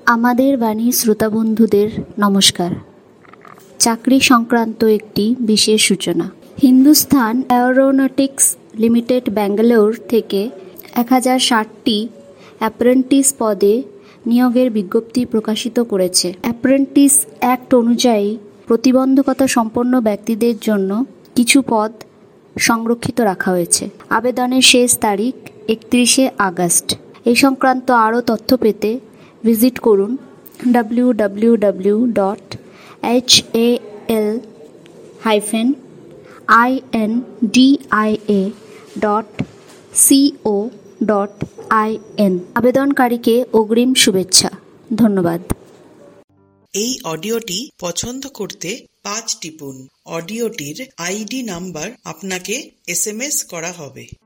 আমাদের বাণী শ্রোতা বন্ধুদের নমস্কার। চাকরি সংক্রান্ত একটি বিশেষ সূচনা। হিন্দুস্থান অ্যারোনটিক্স লিমিটেড ব্যাঙ্গালোর থেকে 1060টি অ্যাপ্রেন্টিস পদে নিয়োগের বিজ্ঞপ্তি প্রকাশিত করেছে। অ্যাপ্রেন্টিস অ্যাক্ট অনুযায়ী প্রতিবন্ধকতা সম্পন্ন ব্যক্তিদের জন্য কিছু পদ সংরক্ষিত রাখা হয়েছে। আবেদনের শেষ তারিখ 31শে আগস্ট। এই সংক্রান্ত আরও তথ্য পেতে ভিজিট করুন www.hal-india.co.in। আবেদনকারীকে অগ্রিম শুভেচ্ছা। ধন্যবাদ। এই অডিওটি পছন্দ করতে 5 টিপুন। অডিওটির আইডি নাম্বার আপনাকে SMS করা হবে।